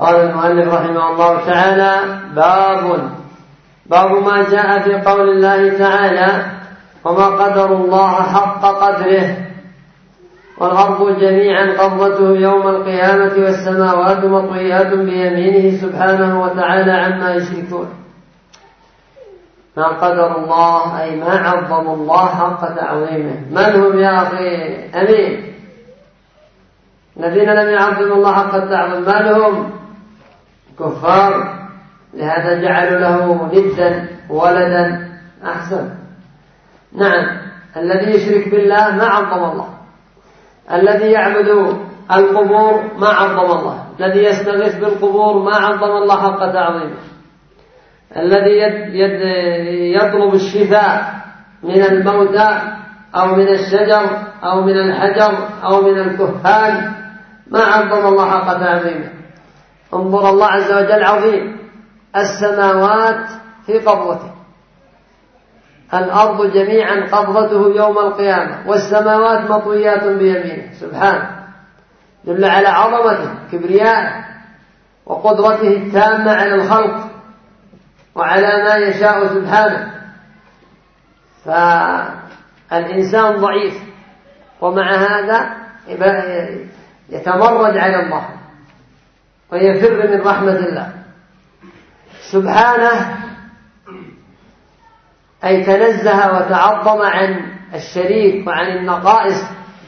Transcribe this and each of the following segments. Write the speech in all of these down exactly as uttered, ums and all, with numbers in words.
قال المؤلف رحمه الله تعالى: باب باب ما جاء في قول الله تعالى: وما قدر الله حق قدره والأرض جميعا قبضته يوم القيامة والسماوات مطويات بيمينه سبحانه وتعالى عما يشركون. ما قدر الله أي ما عظم الله حق تعظيمه. من هم يا أخي أمين الذين لم يعظموا الله حق التعظيم؟ من هم؟ كفار، لهذا جعلوا له ندا ولدا. أحسن. نعم، الذي يشرك بالله ما عظم الله، الذي يعبد القبور ما عظم الله، الذي يستغيث بالقبور ما عظم الله حق تعظيمه، الذي يطلب الشفاء من الموتى أو من الشجر أو من الحجر أو من الكهان ما عظم الله حق تعظيمه. انظر، الله عز وجل عظيم، السماوات في قبضته، الأرض جميعا قبضته يوم القيامة، والسماوات مطويات بيمينه سبحانه، دل على عظمته كبرياءه وقدرته التامة على الخلق وعلى ما يشاء سبحانه. فالإنسان ضعيف، ومع هذا يتمرد على الله ويفر من رحمة الله سبحانه، أي تنزه وتعظم عن الشريك وعن النقائص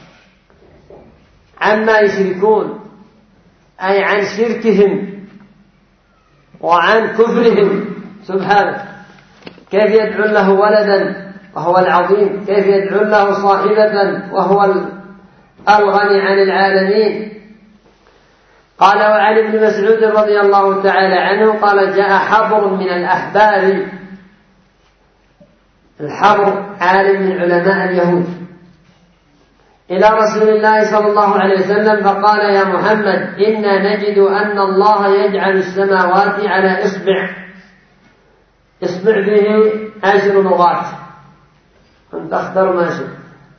عما يشركون، أي عن شركهم وعن كفرهم سبحانه. كيف يدعو له ولدا وهو العظيم؟ كيف يدعو له صاحبة وهو الغني عن العالمين؟ قال: وعن ابن مسعود رضي الله تعالى عنه قال: جاء حبر من الأحبار. الحبر عالم من علماء اليهود إلى رسول الله صلى الله عليه وسلم فقال: يا محمد، إنا نجد أن الله يجعل السماوات على إصبع، إصبع به عشر لغات، أن تختار ما شئت،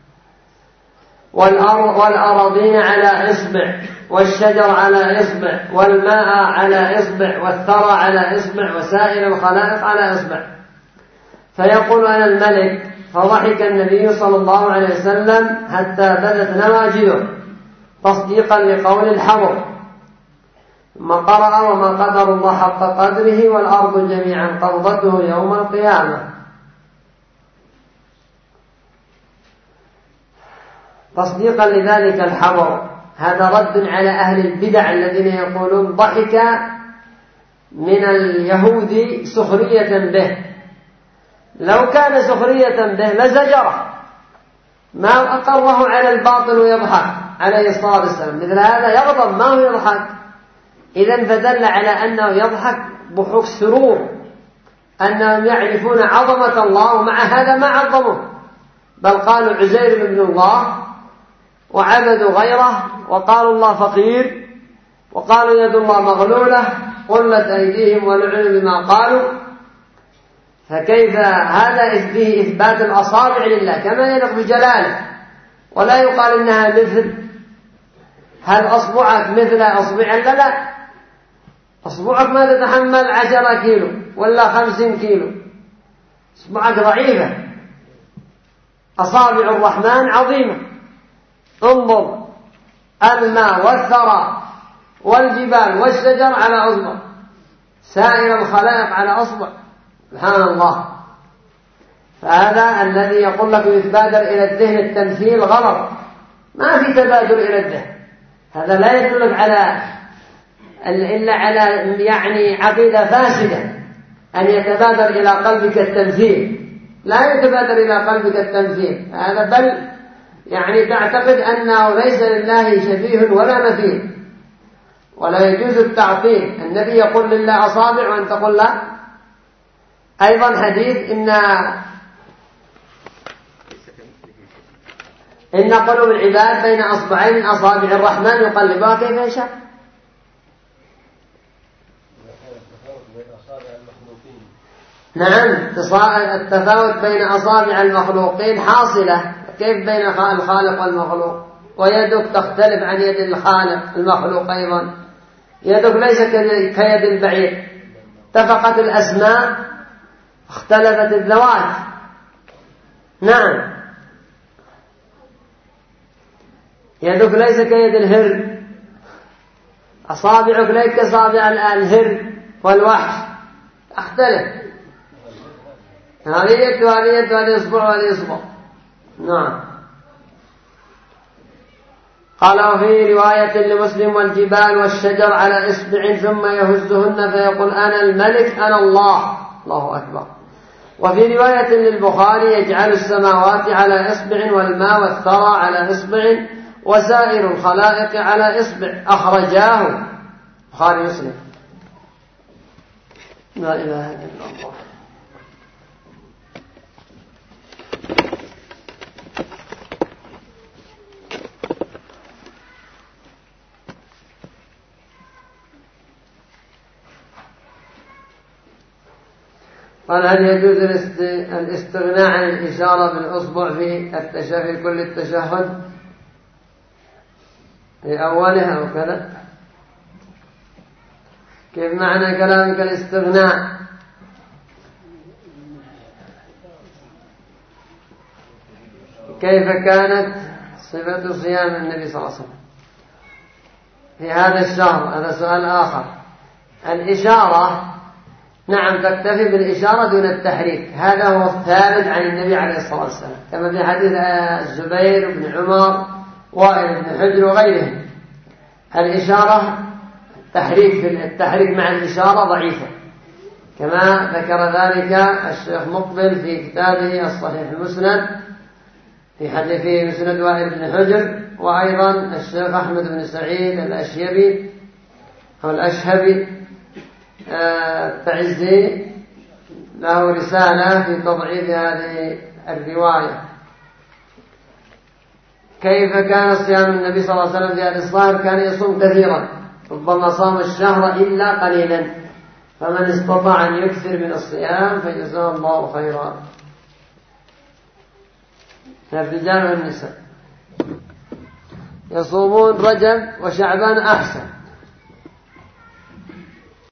والأراضين على إصبع، والشجر على إصبع، والماء على إصبع، والثرى على إصبع، وسائر الخلائق على إصبع. فيقول: أنا الملك. فضحك النبي صلى الله عليه وسلم حتى بدت نواجذه تصديقا لقول الحبر، ثم قرأ: وما قدر الله حق قدره والأرض جميعا قبضته يوم القيامة، تصديقا لذلك الحبر. هذا رد على أهل البدع الذين يقولون ضحك من اليهود سخرية به. لو كان سخرية به لزجره، ما أقره على الباطل ويضحك عليه الصلاة والسلام. مثل هذا يغضب، ما هو يضحك. إذن فدل على أنه يضحك بحق سرور أنهم يعرفون عظمة الله، ومع هذا ما عظمه، بل قالوا عزير ابن الله وعبدوا غيره، وقالوا الله فقير، وقالوا يد الله مغلولة، قلت أيديهم ولعنوا بما قالوا. فكيف هذا فيه إثبات الأصابع لله كما يليق بجلاله، ولا يقال إنها مثل. هل أصبعك مثل أصبع؟ لا لا، أصبعك ما تتحمل عشرة كيلو ولا خمسين كيلو، أصبعك ضعيفة. أصابع الرحمن عظيمة. انظر، الماء والثرى والجبال والشجر على أصبع، سائر الخلائق على أصبع، سبحان الله. فهذا الذي يقول لك يتبادر إلى الذهن التمثيل غلط، ما في تبادر إلى الذهن. هذا لا يدلك على إلا على يعني عقيدة فاسدة أن يتبادر إلى قلبك التمثيل. لا يتبادر إلى قلبك التمثيل هذا، بل يعني تعتقد أنه ليس لله شبيه ولا مثيل، ولا يجوز التعطيل. النبي يقول لله أصابع وأن تقول لا. أيضا حديث إن إن قلوب العباد بين أصبعين من أصابع الرحمن يقلبها كيف يشاء. نعم، التفاوت بين أصابع المخلوقين حاصلة، كيف بين الخالق والمخلوق؟ ويدك تختلف عن يد الخالق المخلوق أيضا. يدك ليس كيد البعير، اتفقت الأسماء اختلفت الذوات. نعم. يدك ليس كيد الهر، أصابعك ليس كأصابع الهر والوحش، اختلف. هذه يد وهذه يد وهذه إصبع وهذه إصبع. نعم. قال وفي رواية لمسلم والجبال والشجر على إصبع ثم يهزهن فيقول أنا الملك أنا الله. الله أكبر. وفي رواية للبخاري يجعل السماوات على إصبع والماء والثرى على إصبع وسائر الخلائق على إصبع. أخرجاه بخاري مسلم. لا إله إلا الله. قال هل يجوز الاستغناء عن الإشارة بالأصبع في التشهد كل التشهد في أولها أو كذا؟ كيف معنى كلامك الاستغناء؟ كيف كانت صفة صيام النبي صلى الله عليه وسلم في هذا الشهر؟ هذا سؤال آخر. الإشارة نعم تكتفي بالإشارة دون التحريك، هذا هو الثابت عن النبي عليه الصلاة والسلام كما في حديث الزبير بن عمر وائل بن حجر وغيرهم. الإشارة التحريك في التحريك مع الإشارة ضعيفة كما ذكر ذلك الشيخ مقبل في كتابه الصحيح المسند في حديثه مسند وائل بن حجر، وأيضا الشيخ أحمد بن سعيد الأشيبي أو الأشهبي التعزي له رسالة في تضعيف هذه الرواية. كيف كان صيام النبي صلى الله عليه وسلم في هذا الصهر؟ كان يصوم كثيرا، ربما صام الشهر إلا قليلا، فمن استطاع أن يكثر من الصيام فجزاه الله خيرا. الرجال والنساء يصومون رجب وشعبان أحسن،